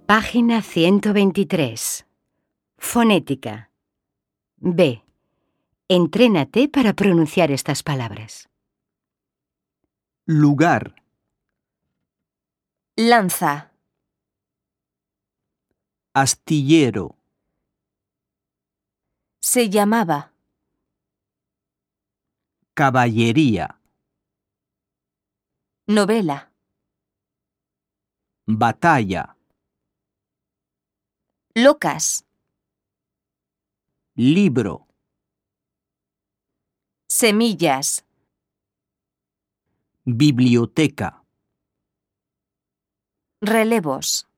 Página 123. Fonética. B. Entrénate para pronunciar estas palabras. Lugar, Lanza, astillero, se llamaba, caballería, novela, batalla, locas, libro, semillas, biblioteca. relevos.